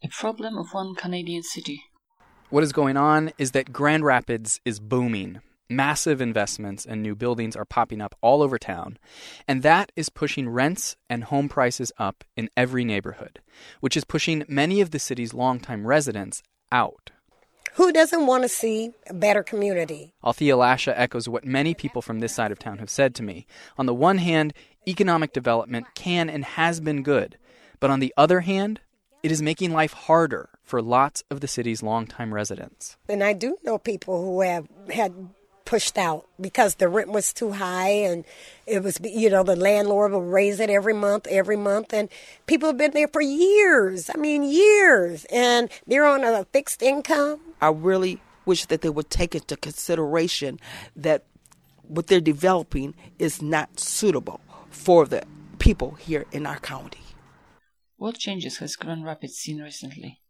A problem of one Canadian city. What is going on is that Grand Rapids is booming. Massive investments and new buildings are popping up all over town, and that is pushing rents and home prices up in every neighborhood, which is pushing many of the city's longtime residents out. Who doesn't want to see a better community? Althea Lasha echoes what many people from this side of town have said to me. On the one hand, economic development can and has been good, but on the other hand, it is making life harder for lots of the city's longtime residents. And I do know people who have had pushed out because the rent was too high, and it was, the landlord will raise it every month, and people have been there for years. Years, and they're on a fixed income. I really wish that they would take into consideration that what they're developing is not suitable for the people here in our county. What changes has Grand Rapids seen recently?